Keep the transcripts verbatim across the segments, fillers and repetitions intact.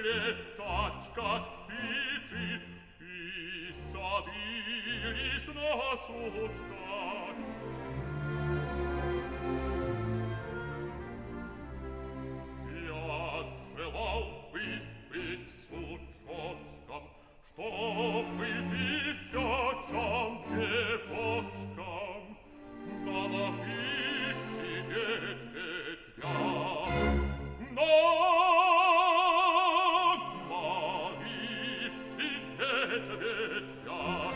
летать, как птицы, и садились на сучках. Я желал бы быть сучочком, чтобы тысячам девочкам на моих сидеть ветвях. На моих сидеть ветвях.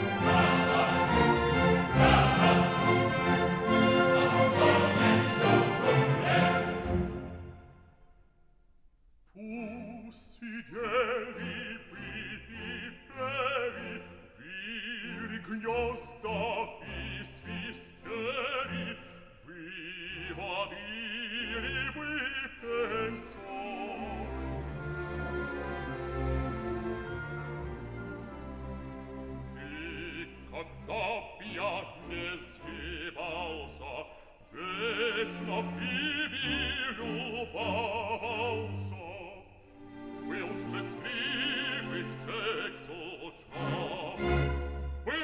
Пусть сидели бы и пели, вили гнезда и свистели, выводили бы пенцов. И когда б я не сгибался, вечно ими любовался, был счастливый всех сучков. Был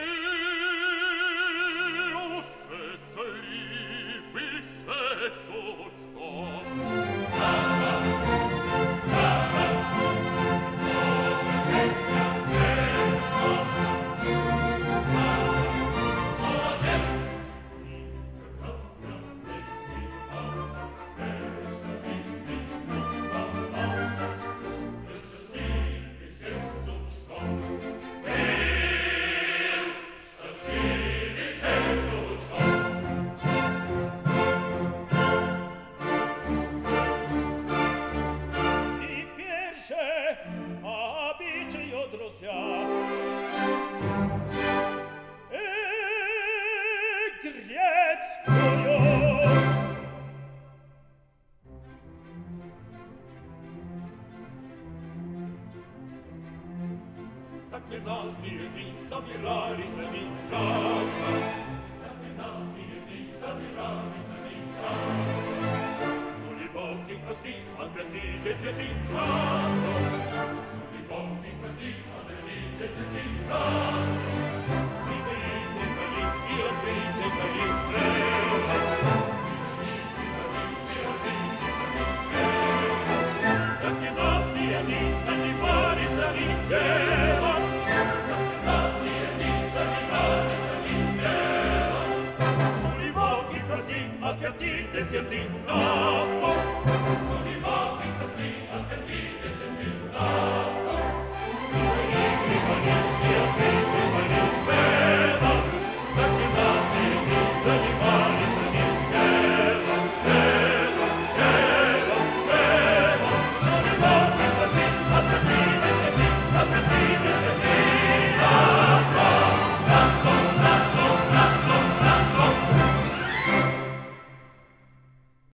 счастливый всех сучков. Так не нас бедни собирались они часто, так не нас бедни собирались они часто. Ну ли Бог их прости от пяти десяти раз, ну ли Бог их прости от пяти десяти раз. И выехали, и отвысекали хлеба, и выехали, и отвысекали хлеба. Так не нас бедни занимались они делом. От пяти десяти раз, ну ли Бог